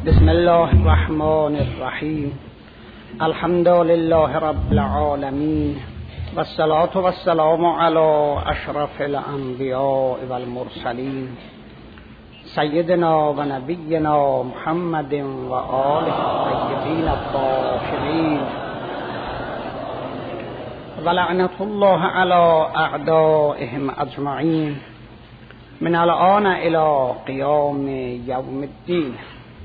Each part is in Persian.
بسم الله الرحمن الرحیم. الحمد لله رب العالمین والصلاة والسلام علی اشرف الانبیاء والمرسلین سیدنا و نبینا محمد و آله الطیبین الطاهرین و لعنت الله علی اعدائهم اجمعین من الآن الی قیام یوم الدین.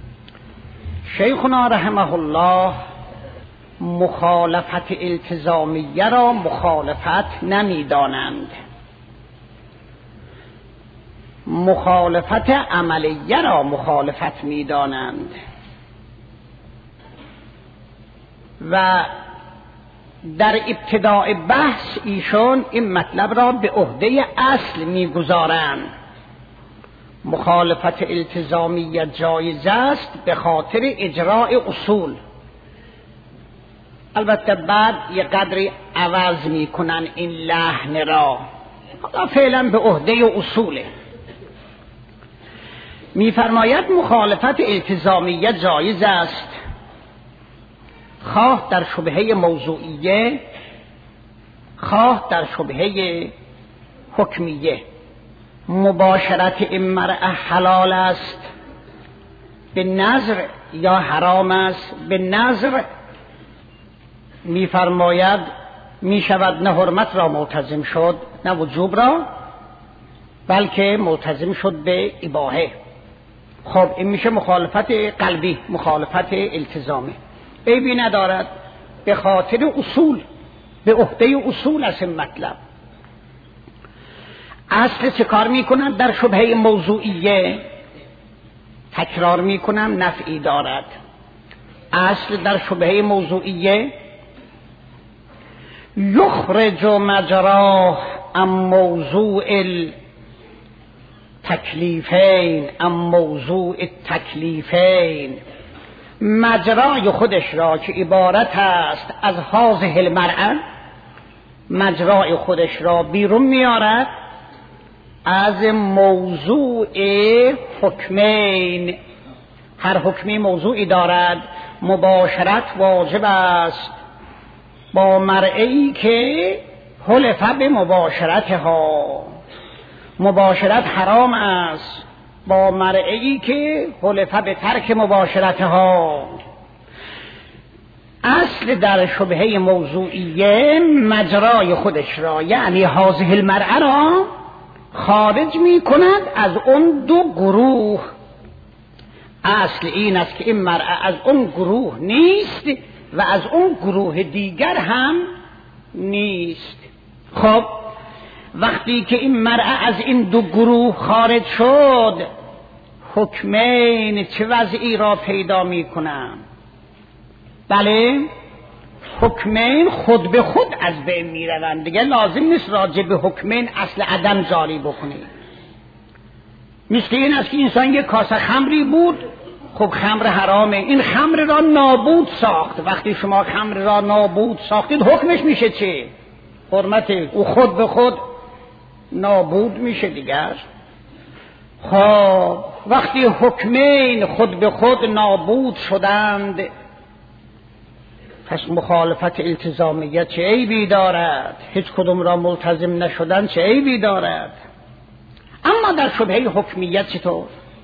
شیخنا رحمه الله مخالفت التزامیه را مخالفت نمی‌دانند، مخالفت عملیه را مخالفت می‌دانند و در ابتداء بحث ایشون این مطلب را به عهده اصل می‌گذارند. مخالفت التزامیه جایز است به خاطر اجراء اصول. البته بعد یه قدری عوض میکنن این لحن را، حالا فعلا به عهده اصوله. میفرماید مخالفت التزامیه جایز است خواه در شبهه موضوعیه خواه در شبهه حکمیه. مباشرت این مرأة حلال است به نظر یا حرام است؟ به نظر میفرماید میشود نه حرمت را ملتزم شد نه وجوب را، بلکه ملتزم شد به اباحه. خب این میشه مخالفت قلبی، مخالفت التزامی، عیبی ندارد، به خاطر اصول، به عهده اصول است این مطلب. اصل چه کار میکنن در شبهه موضوعیه؟ تکرار میکنم نفعی دارد. اصل در شبهه موضوعیه یخرج مجراه ام موضوع التکلیفین ام موضوع التکلیفین، مجرای خودش را که عبارت است از هذه المرأة، مجرای خودش را بیرون میارد از موضوع حکمین. هر حکمی موضوعی دارد. مباشرت واجب است با مرئی که حلف به مباشرتها، مباشرت حرام است با مرئی که حلف به ترک مباشرتها. اصل در شبهه موضوعیه مجرای خودش را، یعنی هذه المرأة را خارج می کند از اون دو گروه. اصل این است که این مرأة از اون گروه نیست و از اون گروه دیگر هم نیست. خب وقتی که این مرأة از این دو گروه خارج شد، حکمین چه وضعی را پیدا می کنند؟ بله، حکمین خود به خود از بین می روند. دیگه لازم نیست راجع به حکمین اصل عدم جاری بکنید. مثل این است که انسان یک کاسه خمری بود، خب خمر حرامه، این خمر را نابود ساخت. وقتی شما خمر را نابود ساختید حکمش میشه چه؟ حرمت او خود به خود نابود میشه دیگر. خب وقتی حکمین خود به خود نابود شدند، پس مخالفت التزامیه چه عیبی دارد؟ هیچ کدوم را ملتزم نشدن چه عیبی دارد؟ اما در شبهه حکمیت چطور؟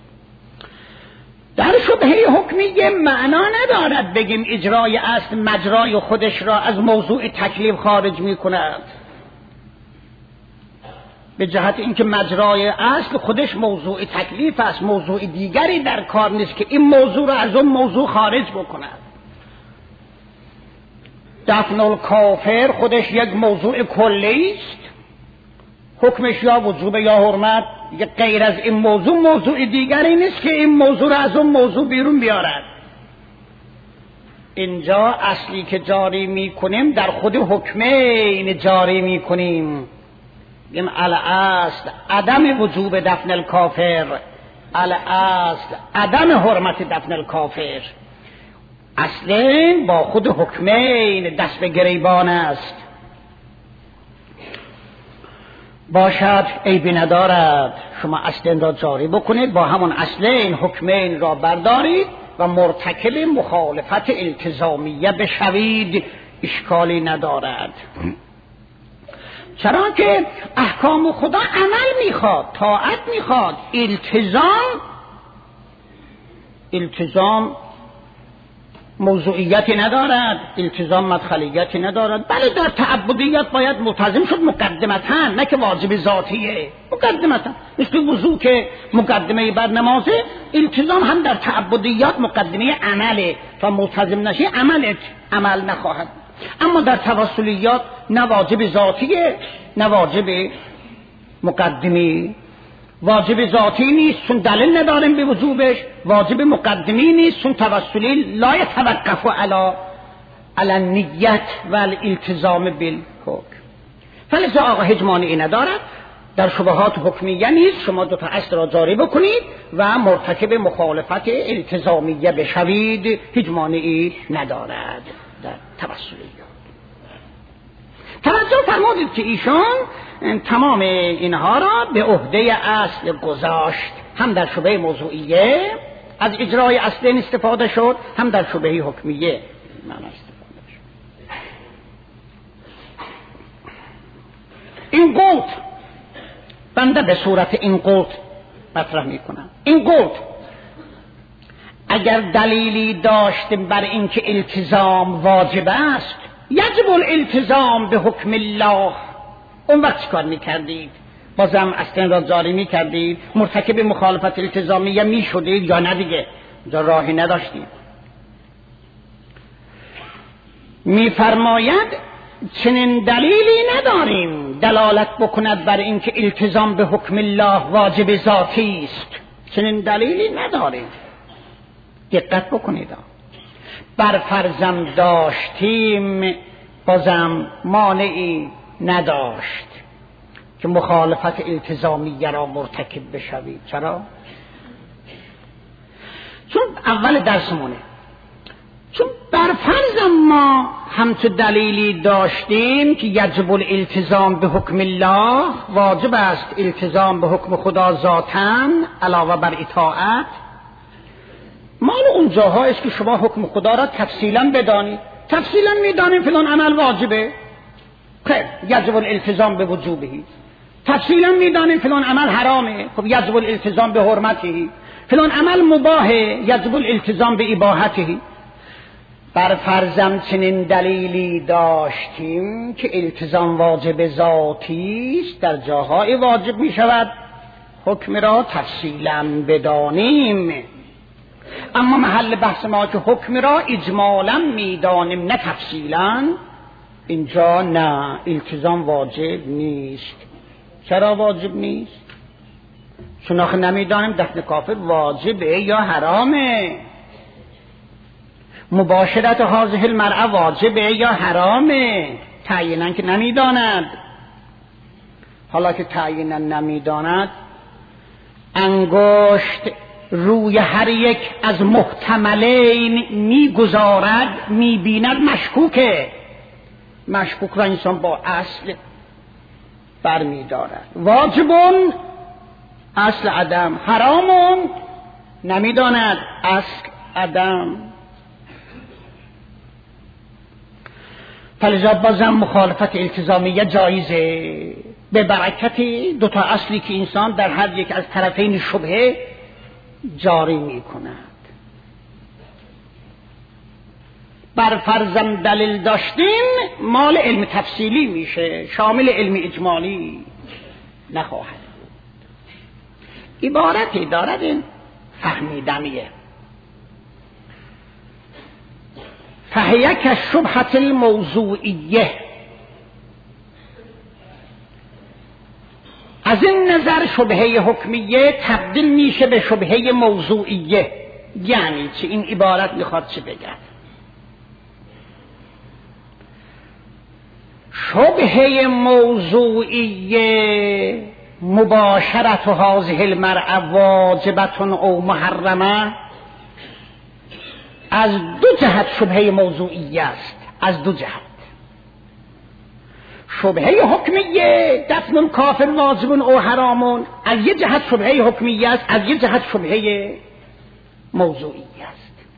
در شبهه حکمیه معنا ندارد بگیم اجرای اصل مجرای خودش را از موضوع تکلیف خارج می کند، به جهت اینکه مجرای اصل خودش موضوع تکلیف است، موضوع دیگری در کار نیست که این موضوع را از اون موضوع خارج بکند. دفن الکافر خودش یک موضوع کلی است، حکمش یا وجوب یا حرمت، یک غیر از این موضوع دیگری نیست که این موضوع را از اون موضوع بیرون بیارد. اینجا اصلی که جاری میکنیم در خود حکمین جاری میکنیم. این الاصل عدم وجوب دفن الکافر، الاصل عدم حرمت دفن الکافر. اصلا با خود حکمین دست به گریبان است. باشد عیبی ندارد، شما اصلین را جاری بکنید، با همون اصلین حکمین را بردارید، و مرتکب مخالفت التزامیه بشوید اشکالی ندارد. چرا که احکام خدا عمل میخواد، طاعت میخواد. التزام موضوعیتی ندارد، التزام مدخلیتی ندارد. بله در تعبدیت باید ملتزم شد مقدمتاً، نه که واجب ذاتیه، مقدمتاً. مثل وضو که مقدمه بر نمازه، التزام هم در تعبدیات مقدمه عمله. تا ملتزم نشی عملت عمل نخواهد. اما در توسلیات نه واجب ذاتیه نه واجب مقدمی. واجب ذاتی نیست چون دلیل نداریم به وجوبش، واجب مقدمی نیست چون توسلی لا يتوقف علی النیت و الالتزام بالحکم. فلذا آقا هیچ مانعی ندارد در شبهات حکمیه نیست شما دو تا اصل را جاری بکنید و مرتکب مخالفت التزامیه بشوید، هیچ مانعی ندارد در توسلیات. توجه فرمودید که ایشان تمام اینها را به عهده اصل گذاشت. هم در شبهه موضوعیه از اجرای اصل استفاده شد، هم در شبهه حکمیه معنی استفاده شد. این قلت بنده به صورت این قلت مطرح میکنم. این قلت اگر دلیلی داشتیم بر اینکه التزام واجب است، یجب الالتزام به حکم الله، اون وقت چی کار میکردید؟ بازم اصلا را جاری میکردید؟ مرتکب مخالفت التزامیه میشدید یا نه دیگه؟ جا راهی نداشتید. میفرماید چنین دلیلی نداریم دلالت بکند بر اینکه التزام به حکم الله واجب ذاتی است. چنین دلیلی نداریم. دقت بکنید. بر فرضم داشتیم بازم مانعی نداشت که مخالفت التزامیه را مرتکب بشوید. چرا؟ چون اول درسمونه، چون بر فرضم ما همچه دلیلی داشتیم که یجب الالتزام به حکم الله، واجب است التزام به حکم خدا ذاتاً علاوه بر اطاعت. مال اون جاها است که شما حکم خدا را تفصیلا بدانید. تفصیلا میدانیم فلان عمل واجبه، خیر یجب الالتزام به وجوبه. تفصیلا میدانیم فلان عمل حرامه، خب یجب الالتزام به حرمته. فلان عمل مباحه، یجب الالتزام به اباحته. بر فرضم چنین دلیلی داشتیم که التزام واجب ذاتی است، در جاهای واجب می شود حکم را تفصیلا بدانیم. اما محل بحث ما که حکم را اجمالا میدانیم نه تفصیلا، اینجا نه، التزام واجب نیست. چرا واجب نیست؟ چون آخه نمیدانیم دفن کافر واجبه یا حرامه، مباشرت هذه المرأة واجبه یا حرامه، تعیینا که نمیداند. حالا که تعیینا نمیداند، انگشت روی هر یک از محتملین میگذارد، میبیند مشکوکه. مشکوک را انسان با اصل برمیدارد. واجبون اصل عدم، حرامون نمیداند اصل عدم. فلذا بازم مخالفت التزامیه جایزه به برکت دو تا اصلی که انسان در هر یک از طرفین شبهه جاری می کند. بر فرضم دلیل داشتیم مال علم تفصیلی میشه، شامل علم اجمالی نخواهد. عبارتی دارد این فهمیدنیه. فهیه که شبهت الموضوعیه، از این نظر شبهه حکمیه تبدیل میشه به شبهه موضوعیه. یعنی چی؟ این عبارت میخواد چه بگه؟ شبهه موضوعیه مباشرت هذه المرأة واجبة او محرمه، از دو جهت شبهه موضوعیه است. از دو جهت. شبهه حکمیه دفن کافر واجب او حرامون، از یک جهت شبهه حکمیه است، از یک جهت شبهه موضوعیه است.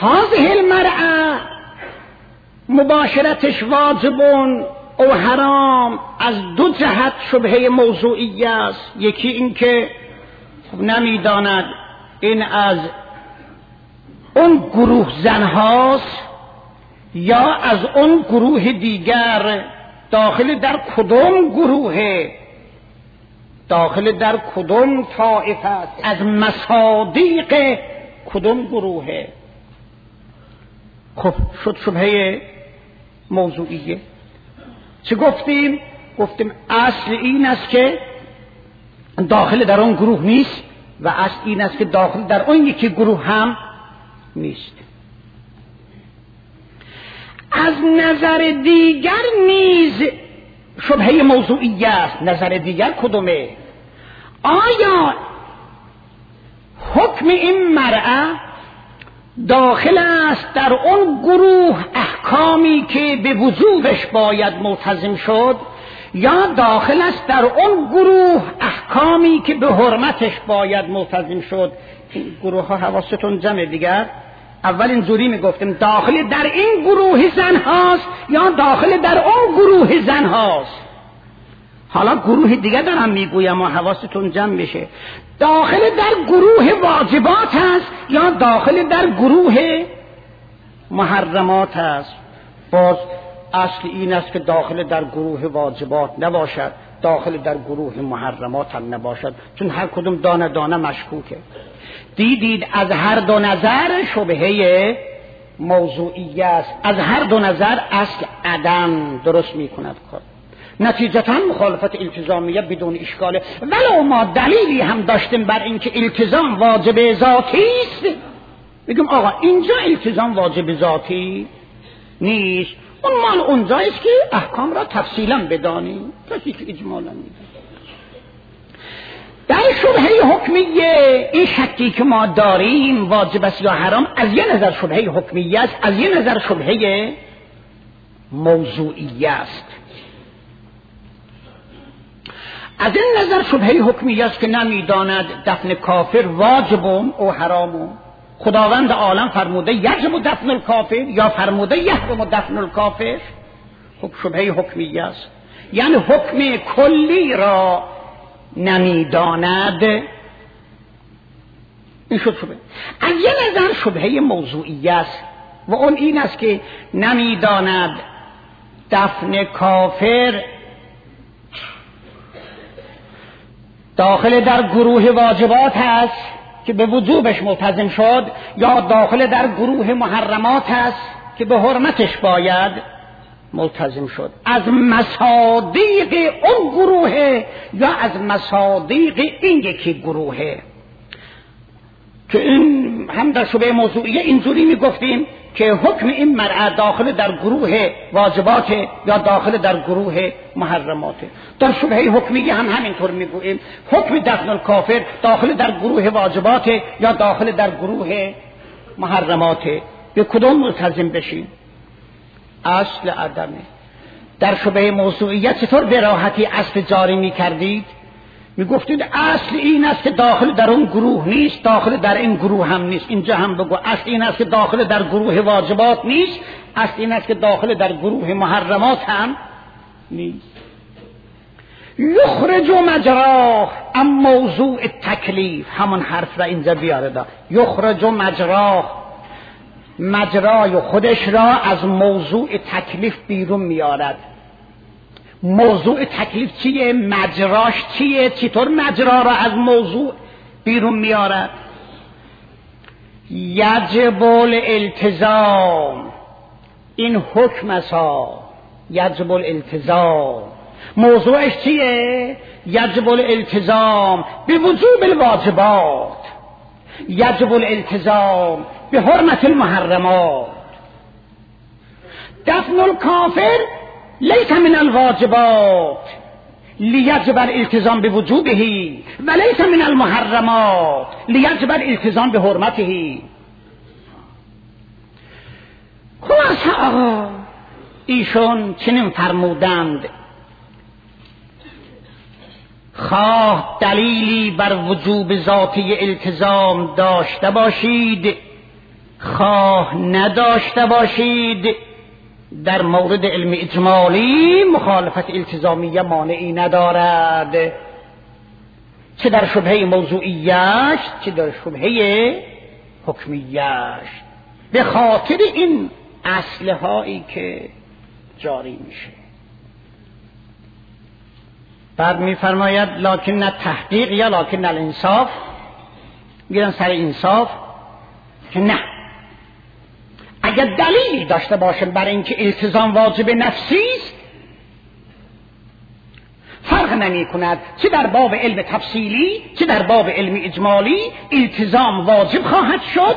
هذه المرأة مباشرتش واجبون او حرام از دو جهت شبهه موضوعی است. یکی این که نمیداند این از اون گروه زن هاست یا از اون گروه دیگر، داخل در کدوم گروهه، داخل در کدوم طائفه است، از مصادیق کدوم گروهه. خب شد شبهه موضوعیه. چه گفتیم؟ گفتیم اصل این است که داخل در اون گروه نیست و اصل این است که داخل در اون یکی گروه هم نیست. از نظر دیگر نیز شبهه موضوعی است. نظر دیگر کدومه؟ آیا حکم این مرأة داخل است در اون گروه احکامی که به وجوبش باید ملتزم شد، یا داخل است در اون گروه احکامی که به حرمتش باید ملتزم شد؟ این گروه ها حواستون جمعه دیگر. اول اینجوری میگفتیم داخل در این گروه زن هاست یا داخل در اون گروه زن هاست. حالا گروه دیگر دارم میگویم و حواستون جمع بشه. داخل در گروه واجبات هست یا داخل در گروه محرمات هست؟ باز اصل این است که داخل در گروه واجبات نباشد، داخل در گروه محرمات هم نباشد، چون هر کدوم دانه دانه مشکوکه. دیدید از هر دو نظر شبهه موضوعی است، از هر دو نظر اصل عدم درست میکند کار. نتیجتا مخالفت التزامیه بدون اشکاله. ولو ما دلیلی هم داشتیم بر اینکه التزام واجب ذاتی است، بگیم آقا اینجا التزام واجب ذاتی نیست، اون مال اونجایست که احکام را تفصیلا بدانیم، کسی که اجمالا میدونه. در شبهه حکمیه این شکی که ما داریم واجب است یا حرام، از یه نظر شبهه حکمیه است، از یه نظر شبهه موضوعیه است. از این نظر شبهه حکمیه است که نمیداند دفن کافر واجبون او حرامون. خداوند عالم فرموده یجب دفن الکافر یا فرموده یحرم دفن الکافر؟ خب شبهه حکمیه است، یعنی حکم کلی را نمیداند. این شد شبهه. از یه نظر شبهه موضوعیه است و اون این است که نمیداند دفن کافر داخل در گروه واجبات هست که به وجوبش ملتزم شد یا داخل در گروه محرمات هست که به حرمتش باید ملتزم شد. از مصادیق اون گروه یا از مصادیق این یکی گروه. که این هم در شبهه موضوعیه اینجوری میگفتیم که حکم این مرأة داخل در گروه واجبات یا داخل در گروه محرمات. در شبهه حکمیه هم همینطور میگوییم حکم دفن الکافر داخل در گروه واجبات یا داخل در گروه محرمات. به کدوم ملتزم بشیم؟ اصل عدمه. در شبهه موضوعیت چطور به راحتی اصل جاری میکردید؟ میگفتید اصل این است که داخل در اون گروه نیست، داخل در این گروه هم نیست. اینجا هم بگو اصل این است که داخل در گروه واجبات نیست، اصل این است که داخل در گروه محرمات هم نیست. یخرج مجراه ام موضوع تکلیف، همون حرف را اینجا بیاره دا. یخرج مجراه، مجرای خودش را از موضوع تکلیف بیرون میارد. موضوع تکلیف چیه؟ مجراش چیه؟ چطور مجرا را از موضوع بیرون میارد؟ یجب الالتزام، این حکم اسا یجب الالتزام. موضوعش چیه؟ یجب الالتزام به وجوب الواجبات، یجب الالتزام به حرمت المحرمات. دفن الکافر لیس من الواجبات لیجب الالتزام بوجوبه و لیس من المحرمات لیجب الالتزام بحرمته. خلاصه آقا ایشون چنین فرمودند خواه دلیلی بر وجوب ذاتی التزام داشته باشید، خواه نداشته باشید در مورد علم اجمالی مخالفت التزامیه مانعی ندارد، چه در شبهه موضوعیش چه در شبهه حکمیش، به خاطر این اصله هایی که جاری میشه. بعد میفرماید لکن نه تحقیق یا لکن نه الانصاف، میرن سر انصاف که نه، اگر دلیلی داشته باشم برای اینکه التزام واجب نفسی است، فرق نمی کند چه در باب علم تفصیلی چه در باب علم اجمالی التزام واجب خواهد شد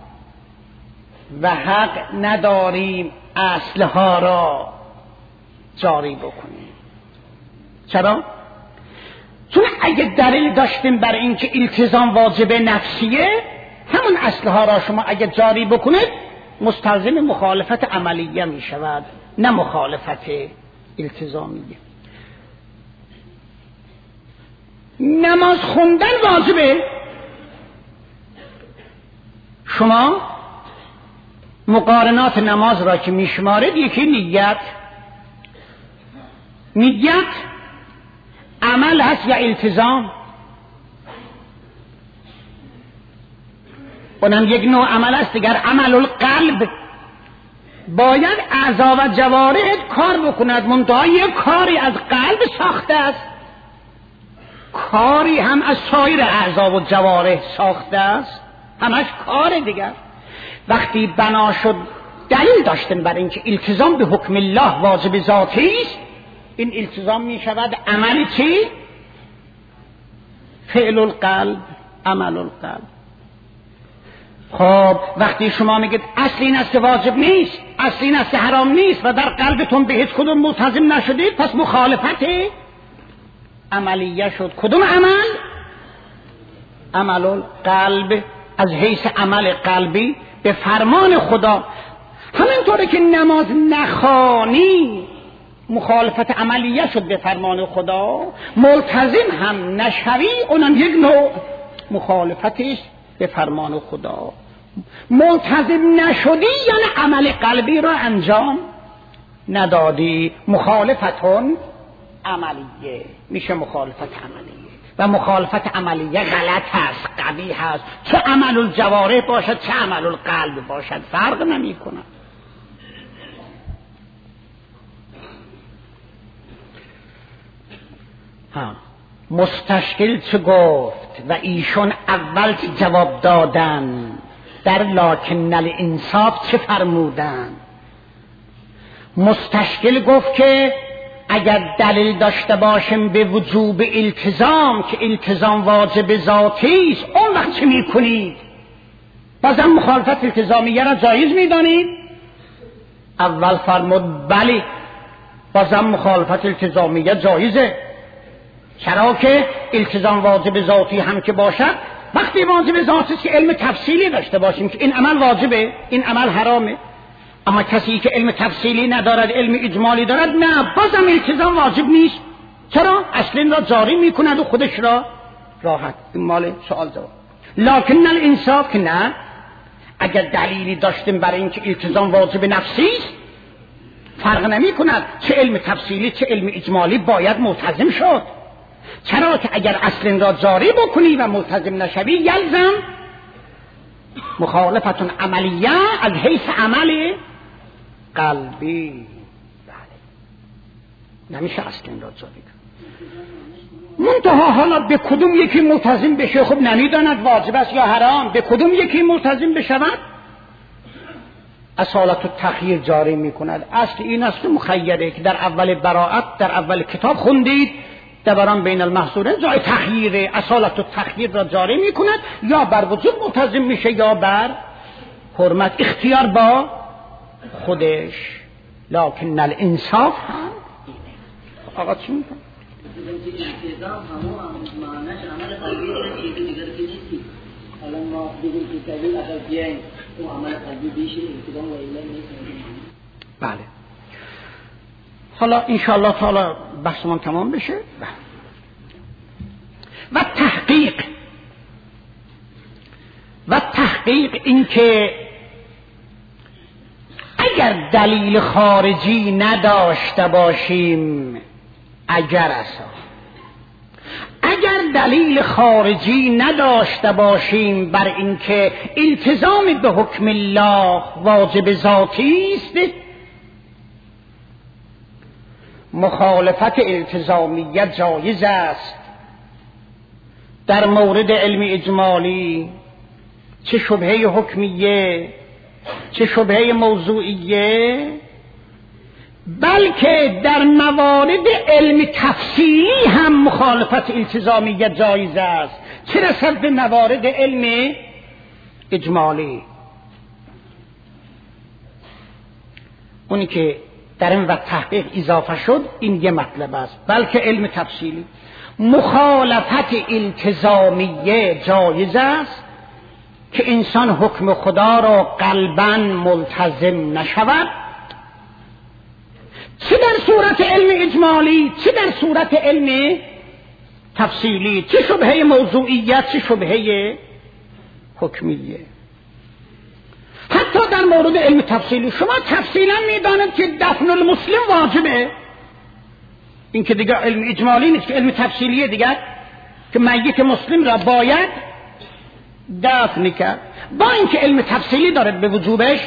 و حق نداریم اصلها را جاری بکنیم. چرا؟ چون اگه دلیل داشتیم برای اینکه التزام واجب نفسیه، همون اصلها را شما اگه جاری بکنید مستلزم مخالفت عملیه می شود، نه مخالفت التزامیه. نماز خوندن واجبه، شما مقارنات نماز را که میشمارید، یکی نیت عمل هست یا التزام؟ اونم یک نوع عمل است. دیگر عمل القلب، باید اعضا و جوارح کار بکند، منتها یک کاری از قلب ساخته است، کاری هم از سایر اعضا و جوارح ساخته است، همش کار دیگر. وقتی بنا شد دلیل داشتن برای اینکه التزام به حکم الله واجب ذاتی است، این التزام می شود عمل چی؟ فعل القلب، عمل القلب. خب وقتی شما میگید اصل این است واجب نیست، اصل این است حرام نیست و در قلبتون به هیچ کدوم ملتزم نشدید، پس مخالفت عملیه شد. کدوم عمل؟ عمل القلب، از حیث عمل قلبی به فرمان خدا. همینطوره که نماز نخوانی مخالفت عملیه شد به فرمان خدا، ملتزم هم نشوی اونم یک نوع مخالفتش به فرمان خدا. ملتزم نشدی یعنی عمل قلبی را انجام ندادی، مخالفتون عملیه میشه مخالفت عملیه. و مخالفت عملیه غلط هست، قبیح هست، چه عمل الجوارح باشد چه عمل القلب باشد، فرق نمی کند. مستشکل چه گفت و ایشون اول چه جواب دادن، در لکن الانصاف چه فرمودن؟ مستشکل گفت که اگر دلیل داشته باشیم به وجوب التزام که التزام واجب ذاتی است، اون وقت چه میکنید؟ بازم مخالفت التزامیه را جایز میدانید؟ اول فرمود بله، بازم مخالفت التزامیه جایزه. چرا که التزام واجب ذاتی هم که باشد، وقتی واجب ذاتی است که علم تفصیلی داشته باشیم که این عمل واجبه این عمل حرامه. اما کسی که علم تفصیلی ندارد، علم اجمالی دارد، نه، بازم التزام واجب نیست. چرا؟ اصل را جاری میکند و خودش را راحت. این مال سوال جواب. لکن الانصاف که نه، اگر دلیلی داشتیم برای اینکه التزام واجب نفسی است، فرق نمی کند چه علم تفصیلی چه علم اجمالی باید ملتزم شد. چرا که اگر اصل را جاری بکنی و ملتزم نشوی، یلزم مخالفتون عملیه از حیث عمل قلبی. بله، نمیشه اصل را جاری کنی. منتها حالا به کدوم یکی ملتزم بشه؟ خب نمیداند واجب است یا حرام، به کدوم یکی ملتزم بشود؟ اصالت التخییر جاری میکند. اصل این است مخیره که در اول براءت در اول کتاب خوندید، دوران بین المحصورین جای تخییره، اصالت التخییر را جاری میکند، یا بر وجود ملتزم میشه یا بر حرمت، اختیار با خودش. لکن الانصاف هم اینه. آقا چی میگن؟ التزام همون معنیش عمل قلبی است، چیزی دیگر که نیستی. حالا ما دیگه که کردیم اگر بیایم اون عمل قلبی بیشه التزام و ایله نیست. بله. حالا انشاءالله تعالی بحثمون تمام بشه. و تحقیق این که اگر دلیل خارجی نداشته باشیم، اگر دلیل خارجی نداشته باشیم بر اینکه التزام به حکم الله واجب ذاتی است، مخالفت التزامیت جایز است. در مورد علم اجمالی چه شبهه حکمیه چه شبهه موضوعیه، بلکه در موارد علم تفصیلی هم مخالفت التزامیت جایز است، چه رسد به موارد علم اجمالی. اونی که در این وقت تحقیق اضافه شد این یه مطلب است، بلکه علم تفصیلی مخالفت التزامیه جایز است که انسان حکم خدا را قلباً ملتزم نشود، چه در صورت علم اجمالی چه در صورت علم تفصیلی، چه شبهه موضوعیت چه شبهه حکمیه. حتی در مورد علم تفصیلی شما تفصیلا میدانید که دفن المسلم واجبه، این که دیگر علم اجمالی نیست، که علم تفصیلیه دیگر، که میت مسلم را باید دفن کرد. با اینکه علم تفصیلی دارد به وجوبش،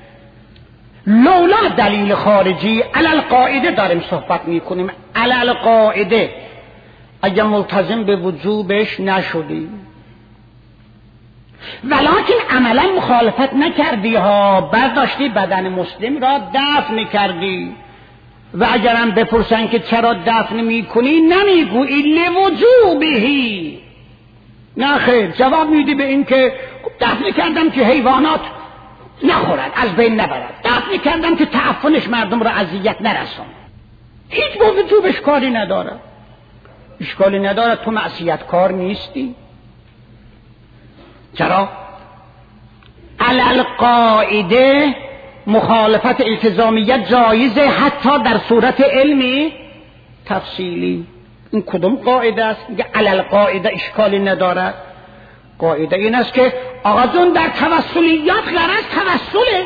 لولا دلیل خارجی علل قاعده داریم صحبت میکنیم، علل قاعده اگر ملتزم به وجوبش نشدیم ولکن عملا مخالفت نکردی ها، برداشتی بدن مسلم را دفن کردی، و اگرم بپرسن که چرا دفن میکنی نمیگویی لوجوبهی، نه خیر، جواب میدی به این که دفن کردم که حیوانات نخورد از بین نبرد، دفن کردم که تعفنش مردم را اذیت نرسون، هیچ با وجوبش کاری نداره، اشکالی نداره، تو معصیت کار نیستی. چرا؟ علل قاعده مخالفت التزامیت جایزه حتی در صورت علمی تفصیلی. این کدوم قاعده است؟ میگه علل قاعده اشکالی نداره. قاعده این است که آقا جون در توسلیات غرض توسله،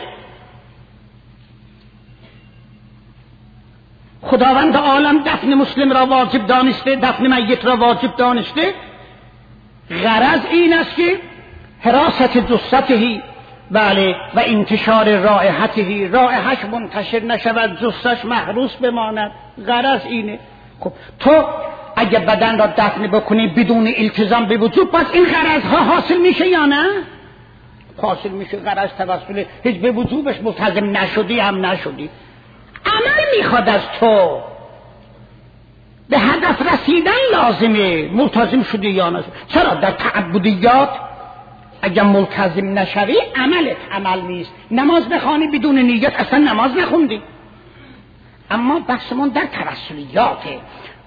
خداوند عالم دفن مسلم را واجب دانسته، دفن میت را واجب دانسته، غرض این است که حراست جثته، بله، و انتشار رائحته، رائحش منتشر نشود، جثش محروس بماند، غرض اینه. خب تو اگه بدن را دفن بکنی بدون التزام به وجود، پس این غرضها حاصل میشه یا نه؟ حاصل میشه. غرض توسل هیچ به وجوبش ملتزم نشدی هم نشدی، عمل میخواد از تو، به هدف رسیدن لازمه، ملتزم شدی یا نشدی. چرا در تعبدیات اگر ملتزم نشوی عملت عمل نیست، نماز بخوانی بدون نیت اصلا نماز نخوندی. اما بحثمون در توسلیاته.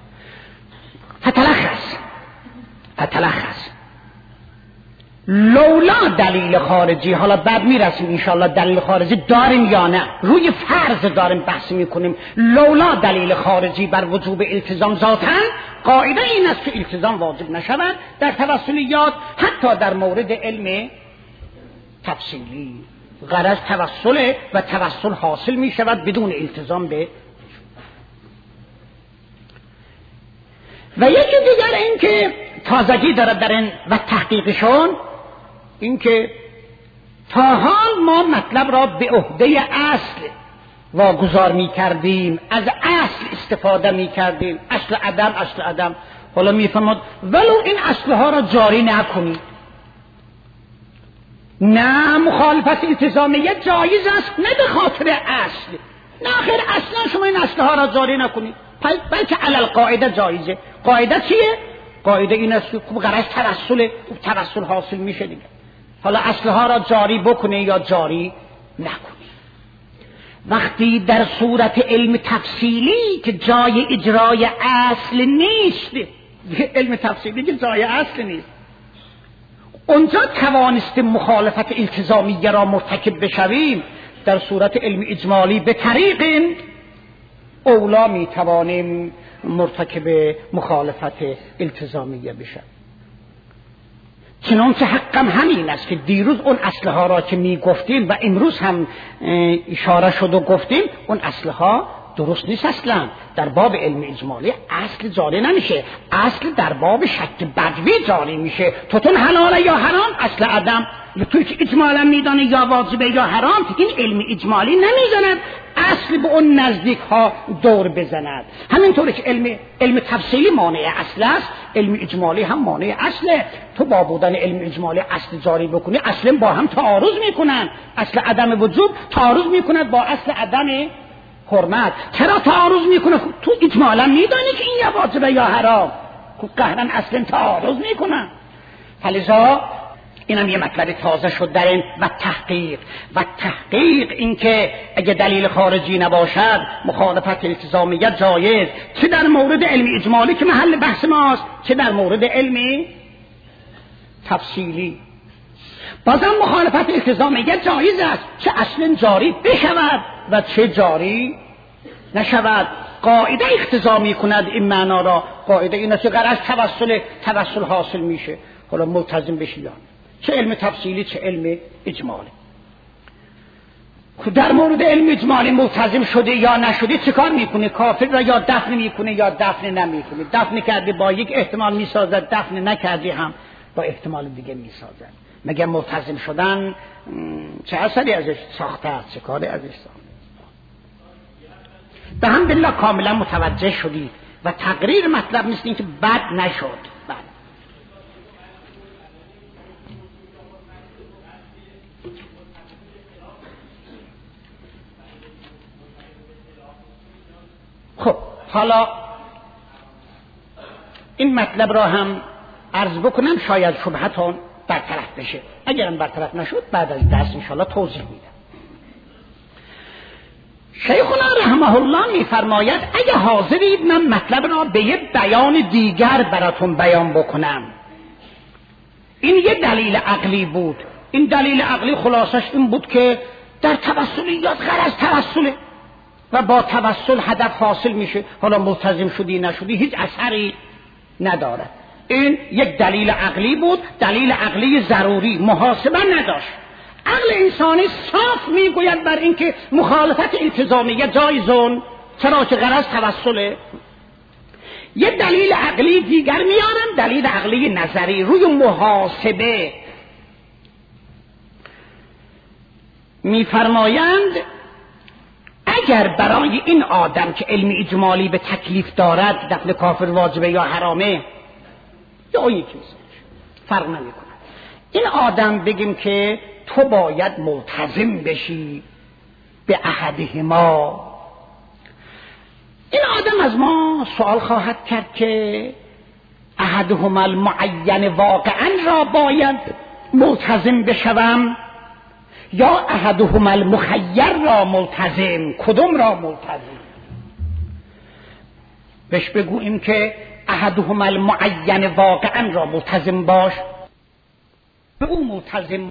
فتلخص لولا دلیل خارجی، حالا بعد میرسیم انشاءالله دلیل خارجی داریم یا نه، روی فرض داریم بحث میکنیم. لولا دلیل خارجی بر وجوب التزام ذاتاً، قاعده این است که التزام واجب نشود در توسلیات، حتی در مورد علم تفصیلی. غرض توسله و توسل حاصل میشود بدون التزام به. و یکی دیگر این که تازگی دارد در این و تحقیقشون، این که تا حال ما مطلب را به عهده اصل واگذار می کردیم، از اصل استفاده می کردیم، اصل عدم. حالا می فرماد ولو این اصلها را جاری نکنید، نه، مخالفت التزامیت جایز است، نه به خاطر اصل، نه خیر، اصلا شما این اصلها را جاری نکنید، بلکه علل قاعده جایزه. قاعده چیه؟ قاعده این است که غرض توسل حاصل میشه دیگه. حالا اصلها را جاری بکنه یا جاری نکنه. وقتی در صورت علم تفصیلی که جای اجرای اصل نیست، علم تفصیلی که جای اصل نیست، اونجا توانست مخالفت التزامیه را مرتکب بشویم، در صورت علم اجمالی به طریق اولا می توانیم مرتکب مخالفت التزامیه بشویم. چنانچه حقم همین است که دیروز اون اصله ها را که می گفتیم و امروز هم اشاره شد و گفتیم، اون اصله ها درست نیست. اصلا در باب علم اجمالی اصل جاری نمیشه، اصل در باب شک بدوی جاری میشه. توتون حلاله یا حرام، اصل عدم توی که اجمالا میدانه یا واجبه یا حرام، این علم اجمالی نمیزند اصل به اون نزدیک ها دور بزند. همینطوره که علم تفصیلی مانع اصل است، علم اجمالی هم مانع اصله. تو با بودن علم اجمالی اصل جاری بکنی، اصلا با هم تعارض میکنن. اصل عدم وجوب تعارض میکند با اصل عدم حرمت. چرا تعارض میکنه؟ تو اجمالا میدانی که این یا واجبه یا حرام، قهرا اصلا تعارض میکنن. فلذا اینم یه مطلب تازه شد در این. و تحقیق این که اگه دلیل خارجی نباشد مخالفت التزامیت جایز، چه در مورد علم اجمالی که محل بحث ماست، چه در مورد علم تفصیلی. بازم مخالفت التزامیت جایز است، چه اصلا جاری بشود و چه جاری نشود. قاعده اقتضا میکند این معنا را. قاعده این است که غرض توسل حاصل میشه، حالا ملتزم بشی یا چه علم تفصیلی چه علم اجمالی. در مورد علم اجمالی ملتزم شده یا نشده چه کار میکنه؟ کافر را یا دفن میکنه یا دفن نمیکنه. دفن کردی با یک احتمال میسازد، دفن نکردی هم با احتمال دیگه میسازد. مگر ملتزم شدن چه اثری ازش ساخته است، چه کاری ازش ساخته؟ به هم بالله کاملا متوجه شدید و تقریر مطلب مثل این که بد نشد. خب حالا این مطلب را هم عرض بکنم، شاید شبهتون برطرف بشه. اگرم برطرف نشد بعد از درس انشاءالله توضیح میدم. شیخنا رحمه الله میفرماید اگه حاضرید من مطلب را به یه بیان دیگر براتون بیان بکنم. این یه دلیل عقلی بود. این دلیل عقلی خلاصش این بود که در توسلیات غرض توسله و با توسل هدف حاصل میشه. حالا ملتزم شدی نشدی هیچ اثری ندارد. این یک دلیل عقلی بود، دلیل عقلی ضروری، محاسبه نداشت. عقل انسانی صاف میگوید بر اینکه مخالفت التزامیه جایزون، چرا که غرض توسله. یک دلیل عقلی دیگر میارم، دلیل عقلی نظری روی محاسبه. میفرمایند اگر برای این آدم که علم اجمالی به تکلیف دارد دفن کافر واجبه یا حرامه یا اون یکی فرق نمیکنه، این آدم بگیم که تو باید ملتزم بشی به احدهما، این آدم از ما سوال خواهد کرد که احدهما المعین واقعا را باید ملتزم بشوم یا احدهما المخیر را ملتزم، کدوم را ملتزم؟ بهش بگوییم که احدهما المعین واقعا را ملتزم باش، به اون ملتزم.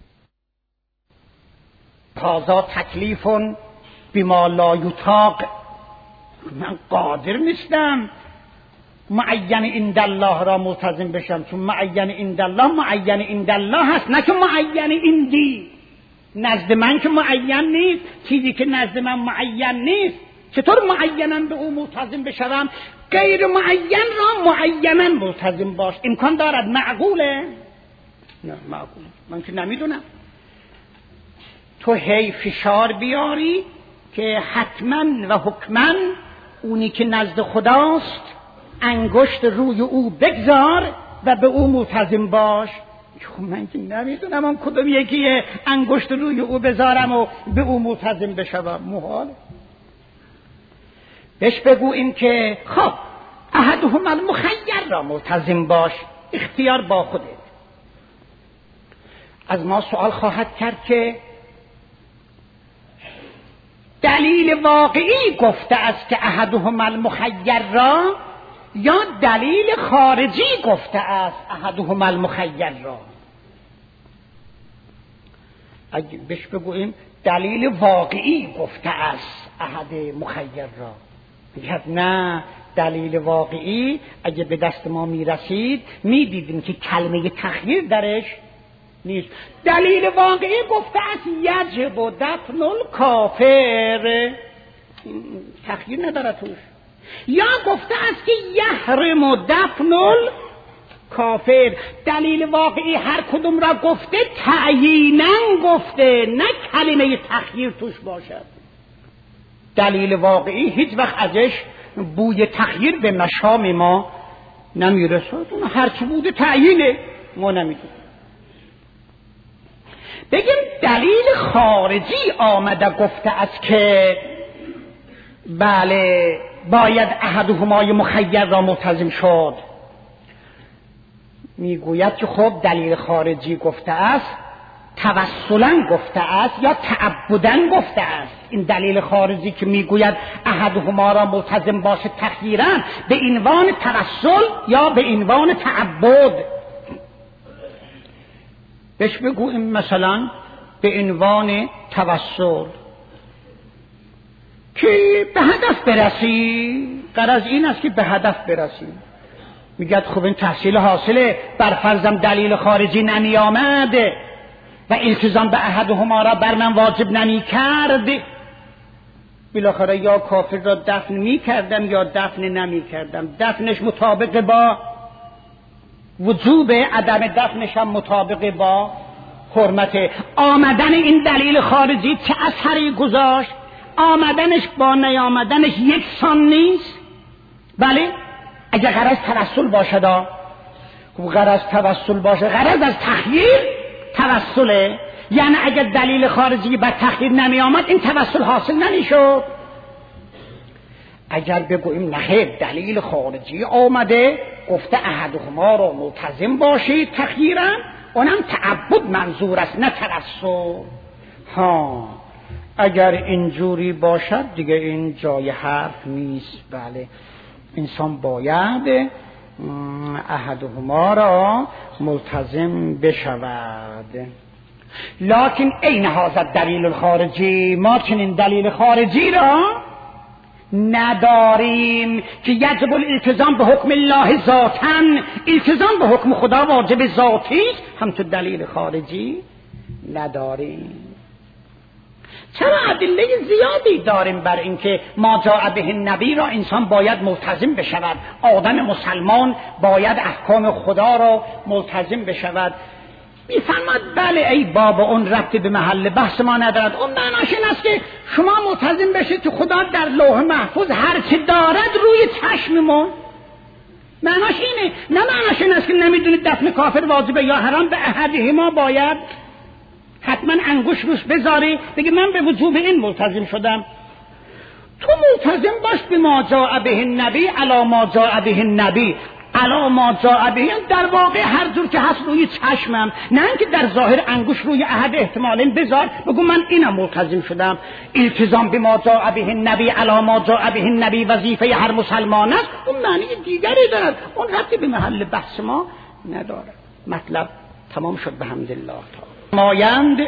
هذا تکلیف بما لا یطاق، من قادر نیستم معین عند الله را ملتزم بشم، چون معین عند الله معین عند الله هست، نه که معین عندی. نزد من که معین نیست، چیزی که نزد من معین نیست چطور معینا به او ملتزم بشم؟ غیر معین را معینا ملتزم باش. امکان دارد؟ معقوله؟ نه معقول من که نمیدونم. تو هی فشار بیاری که حتما و حکما اونی که نزد خداست انگشت روی او بگذار و به او ملتزم باش. خب من که نمیدونم من کدوم یکیه انگشت روی او بذارم و به او ملتزم بشم، محاله. بهش بگوییم که خب احدهما المخیر را ملتزم باش، اختیار با خودت. از ما سوال خواهد کرد که دلیل واقعی گفته است که احدهما المخیر را یا دلیل خارجی گفته است احدهما المخیر را؟ اگه بهش بگوییم دلیل واقعی گفته است احد مخیر را، میگه نه، دلیل واقعی اگه به دست ما میرسید میدیدیم که کلمه تخییر درش نیست. دلیل واقعی گفته است یجب دفن الکافر، تخییر نداره توش. یا گفته است که یحرم دفن الکافر، دلیل واقعی هر کدوم را گفته تعییناً گفته، نه کلمه تخییر توش باشد. دلیل واقعی هیچ وقت ازش بوی تخییر به مشام ما نمیرسد، اون هرچی بوده تعیینه، ما نمیدونیم. بگیم دلیل خارجی آمده گفته است که بله باید احدهما مخیر را ملتزم شد. میگوید که خب دلیل خارجی گفته است توسلاً گفته است یا تعبداً گفته است. این دلیل خارجی که میگوید احدهما را ملتزم باشه تخییراً به عنوان توسل یا به عنوان تعبد بهش بگویم مثلا به عنوان توسل که به هدف برسی. غرض این است که به هدف برسی. میگه خب این تحصیل حاصله، بر فرضم دلیل خارجی نمی آمد و التزام به احدهما را بر من واجب نمی کرد، بالاخره یا کافر را دفن می کردم یا دفن نمی کردم. دفنش مطابق با وجوب، عدم دفنش هم مطابق با حرمت. آمدن این دلیل خارجی چه اثری گذاشت؟ آمدنش با نیامدنش یکسان نیست. بله اگه غرض توسل باشه غرض توسل باشه، غرض از تخییر توسله، یعنی اگه دلیل خارجی بر تخییر نمی آمد این توسل حاصل نمی شد. اگر بگوییم نه دلیل خارجی آمده گفته احدهما را ملتزم باشید تخییراً، اونم تعبد منظور است نه توسل. اگر اینجوری باشد دیگه این جای حرف نیست. بله انسان باید احدهما را ملتزم بشود. لکن این هذا دلیل الخارجی، ما چنین دلیل خارجی را نداریم که یجب الالتزام به حکم الله ذاتاً، التزام به حکم خدا واجب ذاتی است، هم تو دلیل خارجی نداریم. چرا ادله زیادی داریم بر اینکه ما جاء به النبی را انسان باید ملتزم بشود، آدم مسلمان باید احکام خدا را ملتزم بشود. میفرماد بله ای بابا اون ربطی به محل بحث ما ندارد. اون معناش این است که شما ملتزم بشید که خدا در لوح محفوظ هر چه دارد روی چشم ما. معناش اینه، نه معناش این است که نمیدونید دفن کافر واجبه یا حرام، به احدهما باید حتما انگوش روش بذاری بگه من به وجوب این ملتزم شدم. تو ملتزم باش به ما جاء به النبی علی ما جاء به النبی علی ما جاء به، در واقع هر جور که هست روی چشمم، نه اینکه در ظاهر انگوش روی احد احتمالاً بذار بگو من اینم ملتزم شدم. التزام به ما جاء به النبی علی ما جاء به النبی وظیفه هر مسلمان است، اون معنی دیگری دارد، اون ربطی به محل بحث ما ندارد. مطلب تمام شد بحمد الله تعالی. مایند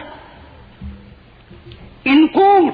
این قوت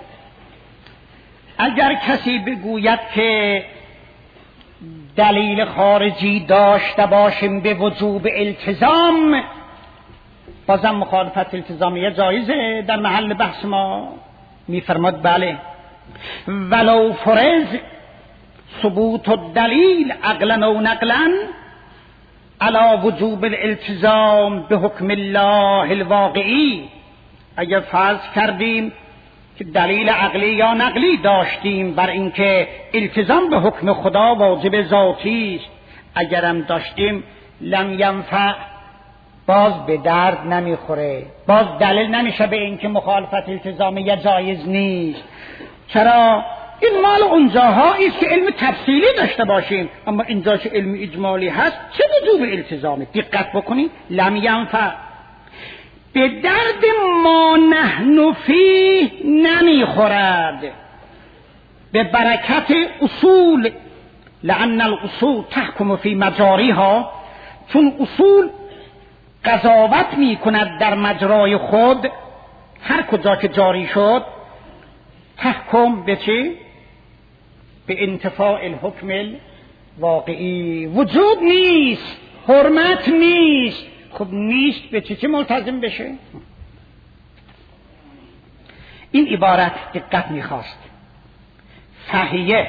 اگر کسی بگوید که دلیل خارجی داشته باشیم به وجوب التزام، بازم مخالفت التزامیه جایزه در محل بحث ما. میفرماد بله ولو فرض ثبوت الدلیل عقلا و نقلا علی وجوب الالتزام به حکم الله الواقعی، اگر فرض کردیم که دلیل عقلی یا نقلی داشتیم بر اینکه التزام به حکم خدا واجب ذاتی است، اگرم داشتیم لم ینفع، باز به درد نمیخوره، باز دلیل نمیشه به اینکه مخالفت التزامیه جایز نیست. چرا؟ این مال اونجاهایی است که علم تفصیلی داشته باشیم، اما اینجا که علم اجمالی هست چه وجوب التزامه؟ دقت بکنید لم ینفع به درد ما نحن فیه نمیخورد، به برکت اصول، لأن الاصول تحکم فی مجاریها، چون اصول قضاوت میکند در مجرای خود، هر کجا که جاری شد تحکم به چی؟ به انتفاع الحکم واقعی. وجود نیست، حرمت نیست. خب نیست به چی ملتزم بشه؟ این عبارت دقت میخواست. فهیه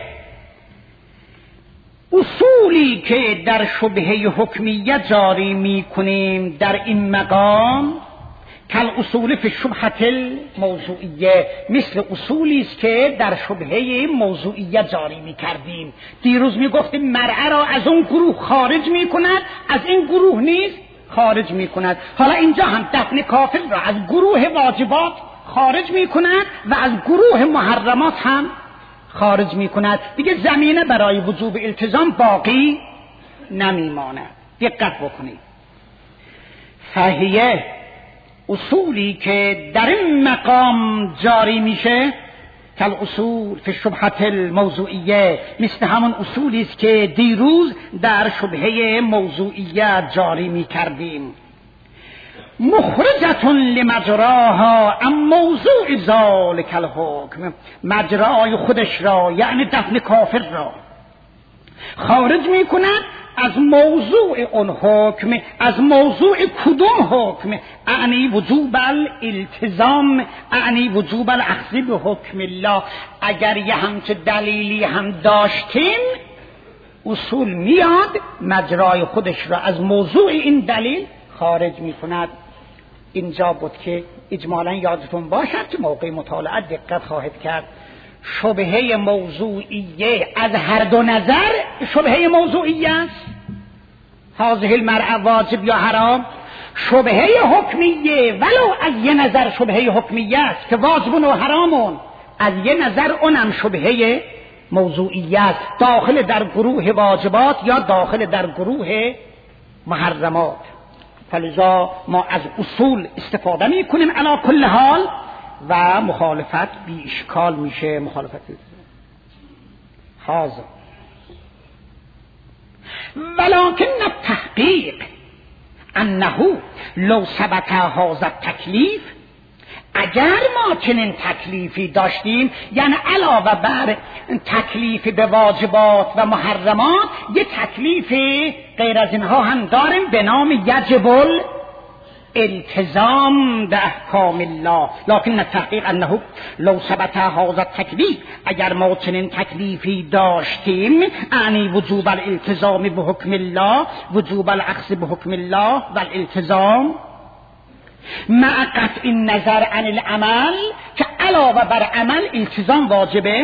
اصولی که در شبهه حکمیت جاری میکنیم در این مقام کل اصول فی شبهه الموضوعیه، مثل اصولی است که در شبهه موضوعیت جاری میکردیم. دیروز میگفتیم مرعه را از اون گروه خارج میکند، از این گروه نیز خارج میکند. حالا اینجا هم دفن کافر را از گروه واجبات خارج میکند و از گروه محرمات هم خارج میکند. دیگه زمینه برای وجوب التزام باقی نمیماند. دقت بکنید. فهیه اصولی که در این مقام جاری میشه کل اصول فی شبهه الموضوعیه، مثل همون اصولی است که دیروز در شبهه موضوعیت جاری میکردیم. مخرجة لمجراها ام موضوع ذلک الحکم، مجرای خودش را یعنی دفن کافر را خارج میکند از موضوع اون حکم. از موضوع کدوم حکم؟ اعنی وجوب الالتزام، اعنی وجوب الاخذ به حکم الله. اگر یه همچه دلیلی هم داشتیم، اصول میاد مجرای خودش را از موضوع این دلیل خارج میکند. اینجا بود که اجمالا یادتون باشد که موقع مطالعه دقت خواهد کرد. شبهه موضوعیه از هر دو نظر شبهه موضوعیه است، هذه المرأة واجب یا حرام. شبهه حکمیه ولو از یه نظر شبهه حکمیه است که واجبون و حرامون، از یه نظر اونم شبهه موضوعیه است، داخل در گروه واجبات یا داخل در گروه محرمات. فلذا ما از اصول استفاده می کنیم علی کل حال و مخالفت بی اشکال میشه. مخالفت حاضر ولکن التحقیق انه لو ثبت هذا التکلیف، اگر ما چنین تکلیفی داشتیم، یعنی علاوه بر تکلیف به واجبات و محرمات یه تکلیف غیر از اینها هم داریم به نام یجب التزام به احکام الله. لکن التحقیق انه لو ثبت هذا التکلیف، اگر ما چنین تکلیفی داشتیم، یعنی وجوب الالتزام به حکم الله، وجوب الاخذ به حکم الله و الالتزام مع قطع النظر عن العمل، که علاوه بر عمل التزام واجبه،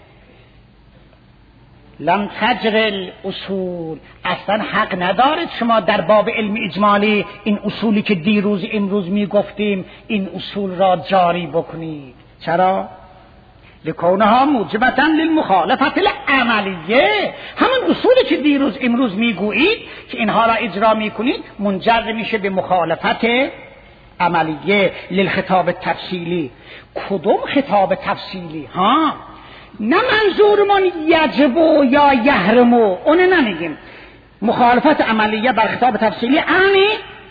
لم تجر الاصول، اصلا حق ندارید شما در باب علم اجمالی این اصولی که دیروز امروز میگفتیم این اصول را جاری بکنید. چرا؟ لکونها موجبتا للمخالفت العملیه. همون اصولی که دیروز امروز میگویید که اینها را اجرا میکنید منجر میشه به مخالفت عملیه. للخطاب تفصیلی. کدوم خطاب تفصیلی؟ نه منظورمون یجب یا یحرم، اون نمیگیم. مخالفت عملیه بر خطاب تفصیلی یعنی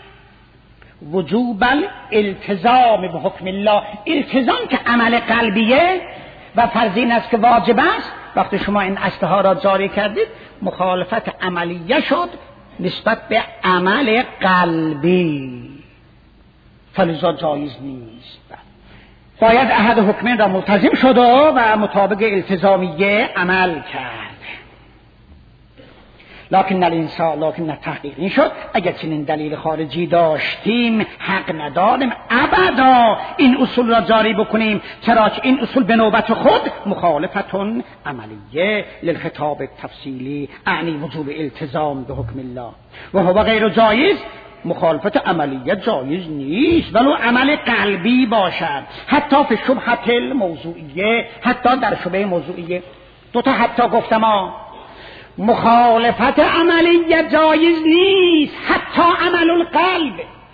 وجوب الالتزام به حکم الله. التزام که عمل قلبیه و فرضین است که واجب است، وقتی شما این اصلها را جاری کردید مخالفت عملیه شد نسبت به عمل قلبی، فلذا جایز نیست. باید احد حکمین را ملتزم شد و مطابق التزامیه عمل کرد. لکن التحقیق این شد اگر چنین دلیل خارجی داشتیم حق نداریم ابدا این اصول را جاری بکنیم، چرا که این اصول به نوبت خود مخالفتون عملیه للخطاب تفصیلی، اعنی وجوب التزام به حکم الله و هو غیر جایز. مخالفت عملیه جایز نیست ولو عمل قلبی باشد، حتی فی شبهه الموضوعیه، حتی در شبهه موضوعیه. دوتا حتی گفتم مخالفت عملیه جایز نیست، حتی عمل القلب.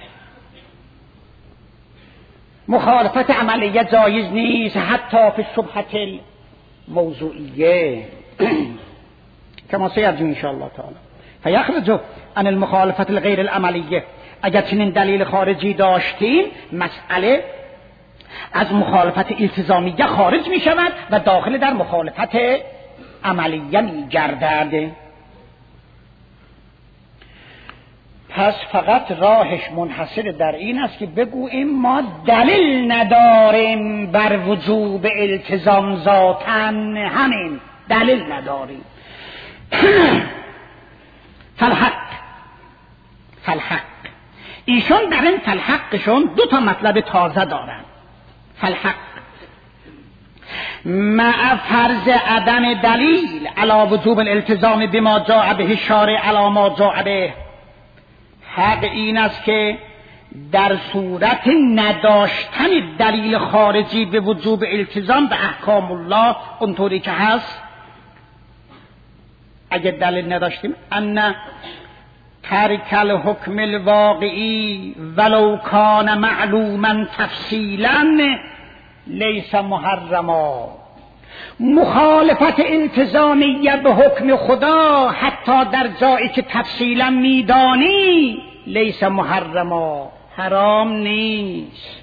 مخالفت عملیه جایز نیست حتی فی شبهه الموضوعیه کما سیرجو ان شاء الله تعالی. فیخرج عن المخالفت الغیر العملیه. اگر چنین دلیل خارجی داشتیم مسئله از مخالفت التزامیه خارج می شود و داخل در مخالفت عملیه می گردد. پس فقط راهش منحصر در این است که بگوییم ما دلیل نداریم بر وجوب التزام ذاتن، همین دلیل نداریم. فالحق ایشون در این فالحقشون دو تا مطلب تازه دارن. فالحق مع فرض عدم دلیل علی وجوب الالتزام بما جاء به الشارع علی ما جاء به. حق این است که در صورت نداشتن دلیل خارجی به وجوب التزام به احکام الله اونطوری که هست، اگه دلیل نداشتیم، ان ترک الحکم الواقعی ولو کان معلوما تفصیلا لیس محرما. مخالفت التزامیه به حکم خدا حتی در جایی که تفصیلا میدانی لیس محرما، حرام نیست.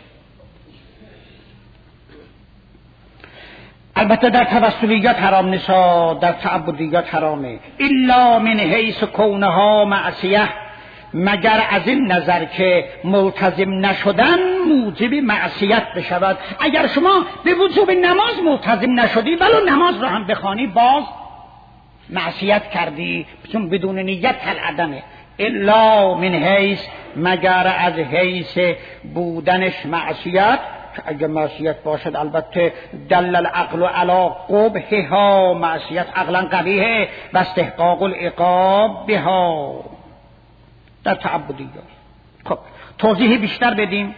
البته در توسلیات حرام نیست، در تعبدیات حرامه. الا من حیث کونها معصیه، مگر از این نظر که ملتزم نشدن موجب معصیت بشود. اگر شما به وجوب نماز ملتزم نشدی ولو نماز را هم بخوانی باز معصیت کردی، چون بدون نیت کالعدمه. الا من حیث، مگر از حیث بودنش معصیت، که اگر معصیت باشد البته دل العقل علی قبحها، معصیت عقلا قبیحه و استحقاق العقاب بها در تعبدیات. خب توضیح بیشتر بدیم.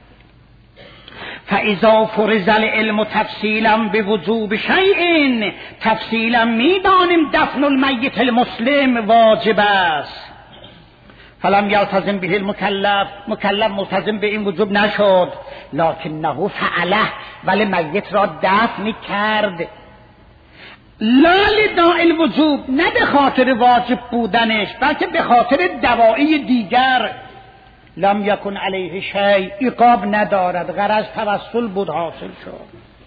فاذا فرض العلم تفصیلا بوجوب شیء، تفصیلا میدانیم دفن المیت المسلم واجب است. فلم یلتزم به المکلف، مکلف ملتزم به این وجوب نشد، لکنه فعله، ولی میت را دفن کرد. لا لداء الوجوب، نه به خاطر واجب بودنش بلکه به خاطر دواعی دیگر. لم یکن علیه شیء، عقاب ندارد، غرض توسل بود حاصل شد.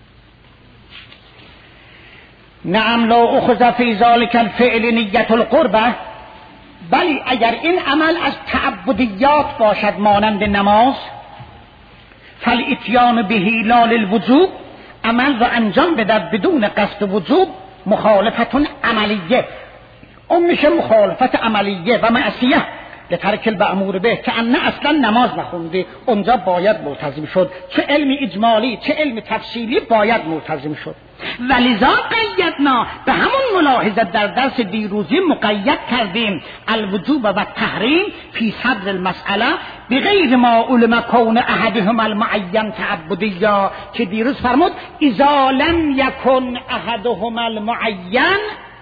نعم لا اخذ فی ذلک الفعل نیت القربه، بلی اگر این عمل از تعبدیات باشد مانند نماز، فالاتیان به لا للوجوب، عمل را انجام بدهد بدون قصد وجوب، مخالفت عملیه، اون میشه مخالفت عملیه و معصیه لترک المأمور به، که انه اصلا نماز نخونده، اونجا باید ملتزم شد، چه علم اجمالی چه علم تفصیلی باید ملتزم شد. ولذا قیدنا، به همون ملاحظه در درس دیروزی مقید کردیم الوجوب و تحریم فی صدر المسئله بغیر ما علم کون احدهما المعین تعبدیا، که دیروز فرمود اذا لم یکن احدهما المعین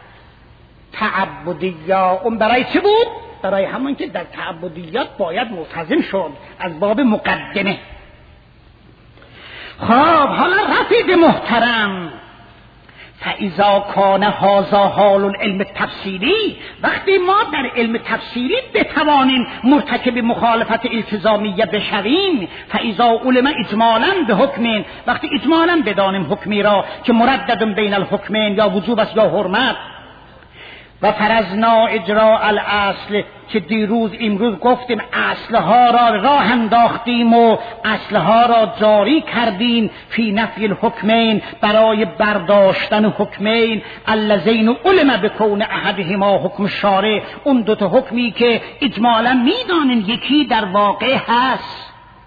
تعبدیا. اون برای چه بود؟ برای همون که در تعبدیات باید ملتزم شد از باب مقدمه. خب حالا رفیق محترم، فاذا کان هذا حال العلم التفصیلی، وقتی ما در علم تفصیلی بتوانیم مرتکب مخالفت التزامیه بشویم، فاذا علم اجمالا به حکمین، وقتی اجمالا بدانیم حکمی را که مردد بین الحکمین، یا وجوب است یا حرمت، و فرضنا اجراء الاصل، که دیروز امروز گفتیم اصلها را راه انداختیم و اصلها را جاری کردیم فی نفی الحکمین، برای برداشتن حکمین اللذین علم بکون احدهما حکم شارع، اون دوتا حکمی که اجمالا میدانیم یکی در واقع هست،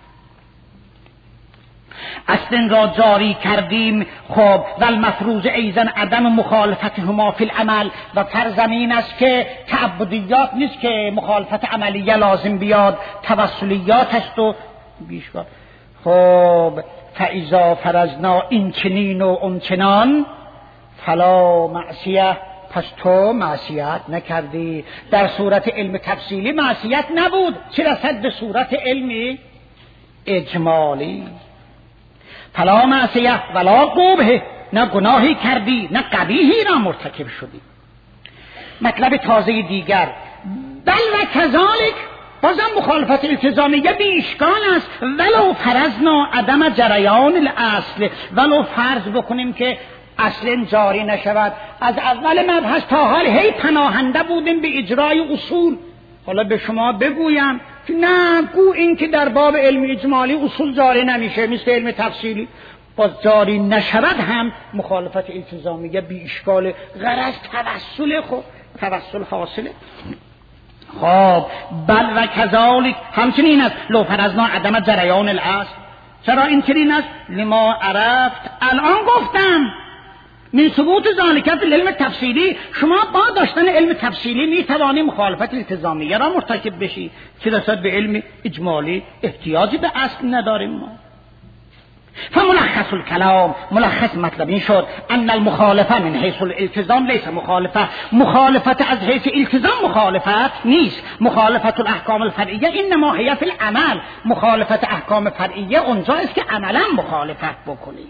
اصل را جاری کردیم. خب و المفروض ایضا عدم مخالفتهما فی العمل، و فرضمین است که تعبدیات نیست که مخالفت عملیه لازم بیاد، توسلیات است و بیشتر. خب فاذا فرضنا این چنین و اون چنان فلا معصیه، پس تو معصیت نکردی. در صورت علم تفصیلی معصیت نبود، چه رسد به صورت علمی اجمالی. فلا معصیه ولا قبح، نه گناهی کردی نه قبیحی را مرتکب شدی. مطلب تازه دیگر، بل و کذالک، بازم مخالفت التزامیه بی اشکال است. ولو فرضنا عدم جریان الاصل، ولو فرض بکنیم که اصلا جاری نشود. از اول مبحث تا حال هی پناهنده بودیم به اجرای اصول. حالا به شما بگویم که نه، گو این که در باب علم اجمالی اصول جاری نمیشه مثل علم تفصیلی، باز جاری نشود هم مخالفت التزامیه بی اشکال. غرض توسل، خب توسل حاصله. خب بل و کذالک همچنین است لو فرضنا عدم جریان الاصل. چرا این چنین است؟ لما عرفت، الان گفتم من ثبوت ذالک فی العلم تفصیلی. شما با داشتن علم تفصیلی می توانی مخالفت التزامیه را مرتکب بشی، چه رسد به علم اجمالی احتیاجی به اصل نداریم ما. فملخص الكلام، ملخص مطلب این شد ان المخالفه من حیث الالتزام لیس مخالفه. مخالفت از حیث التزام مخالفت نیست. مخالفت الاحکام الفرعیه انما هي فی العمل. مخالفت احکام فرعیه اونجاست که عملا مخالفت بکنی.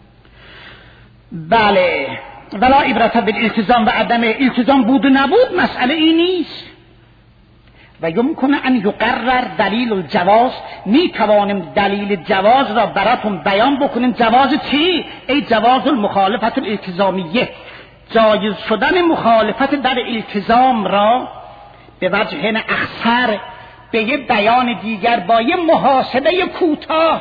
بله، ولا عبرت بالالتزام و عدم التزام بود و نبود مسئله این نیست. و یمکن ان یقرر دلیل الجواز، می توانیم دلیل جواز را براتون بیان بکنیم. جواز چی؟ ای جواز المخالفت الالتزامیه، جایز شدن مخالفت در التزام را به وجه اخصر، به یه بیان دیگر با یه محاسبه کوتاه.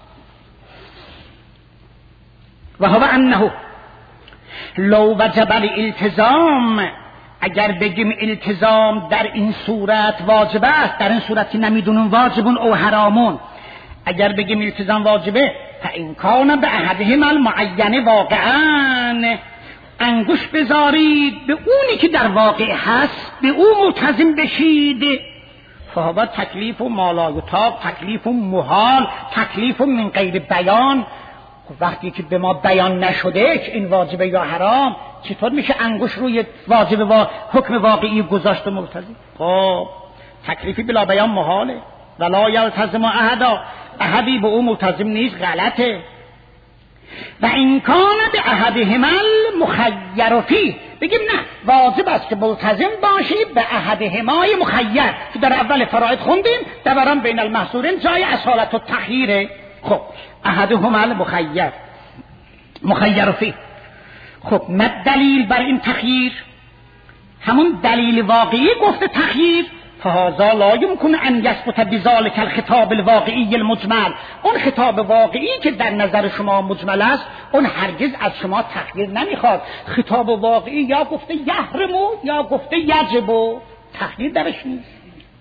و هو انه لو وجب الالتزام، اگر بگیم التزام در این صورت واجب است، در این صورت که نمیدونیم واجبون او حرامون، اگر بگیم التزام واجبه، فان کان به احدهما المعین واقعا، انگوش بذارید به اونی که در واقع هست، به او ملتزم بشید. فهو تکلیف و ما لا یطاق، تکلیف و محال، تکلیف من غیر بیان. وقتی که به ما بیان نشده که این واجبه یا حرام، چطور میشه انگوش روی واجب و حکم واقعی گذاشت و ملتزم؟ خب تکلیفی بلا بیان محاله. ولا یلتزم احدا، احدی به او ملتزم نیست، غلطه. و این کان به احدهما المخیر فیه، بگیم نه واجب است که ملتزم باشی به احدهمای مخیر که در اول فرائض خوندیم، دوران بین المحصورین جای اصالت و تخییره. خب احدهما المخیر، مخیر فیه. خب ما دلیل بر این تخییر؟ همون دلیل واقعی گفته تخییر. فهذا لا يمكن ان يثبت بذلك الخطاب الواقعي المجمل. اون خطاب واقعی که در نظر شما مجمل است، اون هرگز از شما تخییر نمیخواد. خطاب واقعی یا گفته یحرمو یا گفته یجبو، تخییر درش نیست.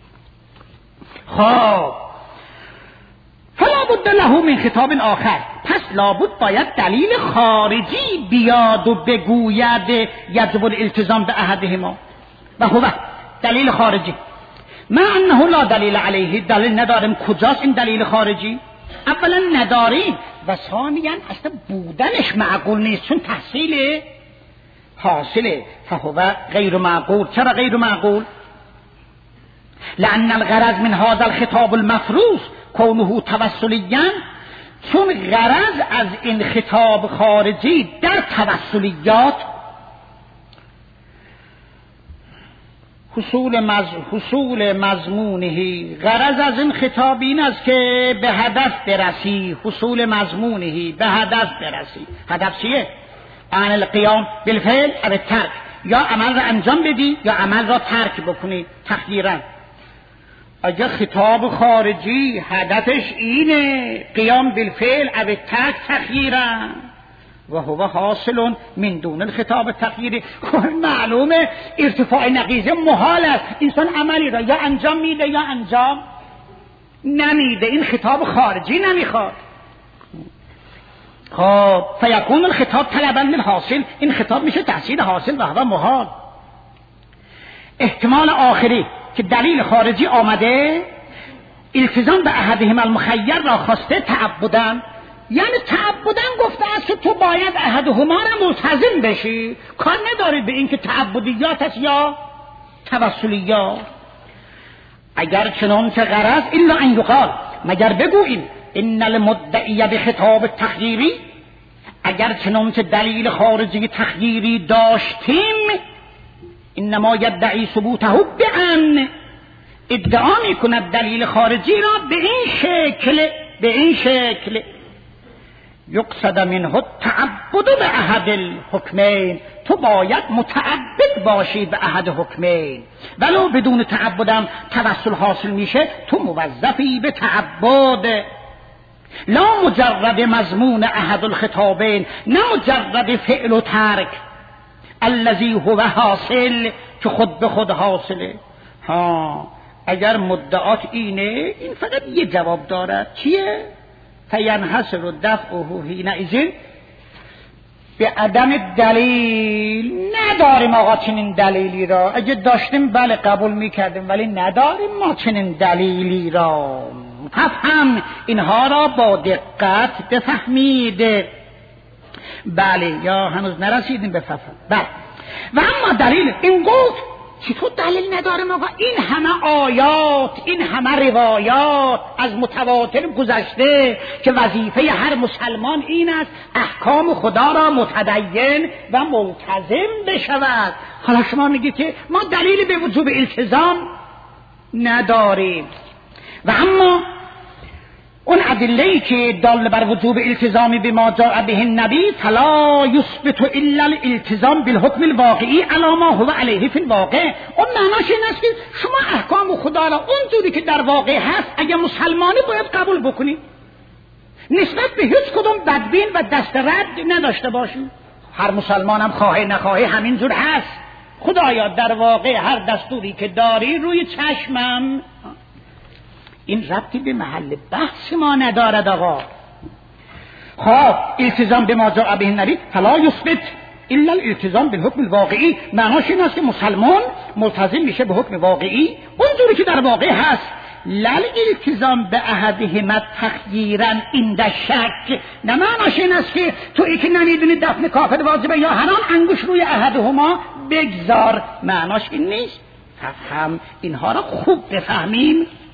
خب فلا بد له من خطاب آخر، پس لابد باید دلیل خارجی بیاد و بگوید یجب الالتزام به احدهما. و هو دلیل خارجی ما انه لا دلیل علیه، دلیل نداریم. کجاست این دلیل خارجی؟ اولا نداریم و ثانیا اصلا بودنش معقول نیست، چون تحصیل حاصله. فهو غیر معقول. چرا غیر معقول؟ لأن الغرض من هذا الخطاب المفروض کونه توسلیاً، چون غرض از این خطاب خارجی در توسلیات حصول مضمونهی، غرض از این خطاب این است که به هدف برسی. حصول مضمونهی، به هدف برسی. هدف چیه؟ عن القیام بالفعل او الترک، یا عمل را انجام بدی یا عمل را ترک بکنی تخییراً. اگر خطاب خارجی هدفش اینه قیام بالفعل او الترک تخییراً، و هو حاصل من دون الخطاب التخییری. معلومه ارتفاع نقیضه محال است. انسان عملی را یا انجام میده یا انجام نمیده، این خطاب خارجی نمیخواد. خب فیکون الخطاب طلبا للحاصل، این خطاب میشه تحصیل حاصل و هو محال. احتمال آخری که دلیل خارجی آمده التزام به احدهما المخیر را خواسته تعبدن، یعنی تعبدن گفته است که تو باید احدهما را ملتزم بشی، کار ندارید به این که تعبدیات است یا توسلیات. اگر چنانچه غرض الا ان یقال، مگر بگوییم ان المدعی بخطاب تخییری، اگر چنانچه دلیل خارجی تخییری داشتیم، انما یدعی ثبوته بان، ادعا میکند دلیل خارجی را به این شکل یقصد منه التعبد به احد الحکمین، تو باید متعبد باشی به احد حکمین، ولو بدون تعبدم توسل حاصل میشه، تو موظفی به تعبد. لا مجرد مضمون احد الخطابین، نه مجرد فعل و ترک، الذی هو حاصل، که خود به خود حاصله. اگر مدعات اینه، این فقط یه جواب دارد، چیه؟ فینحصر دفعه حینئذ به عدم دلیل. نداریم آقا چنین دلیلی را، اگه داشتیم بله قبول میکردیم، ولی نداریم ما چنین دلیلی را. فهم اینها را با دقت بفهمید. بله یا هنوز نرسیدیم به فهم. بله و اما دلیل این گفت چطور دلیل نداریم آقا؟ این همه آیات، این همه روایات از متواتر گذشته که وظیفه هر مسلمان این است احکام خدا را متدین و ملتزم بشود. حالا شما میگید که ما دلیل به وجوب التزام نداریم، و اما اون ادله‌ای که دال بر وجوب التزام بما جاء به النبی فلا یثبت الا الالتزام بالحکم الواقعی علی ما هو علیه فی الواقع. اون معناش این است که شما احکام خدا را اونجوری که در واقع هست اگه مسلمانی باید قبول بکنی، نسبت به هیچ کدوم بدبین و دست رد نداشته باشی. هر مسلمان هم خواهی نخواهی همینجور هست. خدایا در واقع هر دستوری که داری روی چشمم. این ربطی به محل بحث ما ندارد آقا. خب التزام به ما جاء به النبی فلا یثبت الا الالتزام بالحکم الواقعی، معناش این است که مسلمان ملتزم میشه به حکم واقعی اونجوری که در واقع هست. لل التزام به احدهما تخییرا عند شک، نه معناش این است که تو ای که نمیدونی دفن کافر واجبه یا حرام انگوش روی احدهما بگذار، معناش این نیست. فهم اینها را خوب بفهمیم.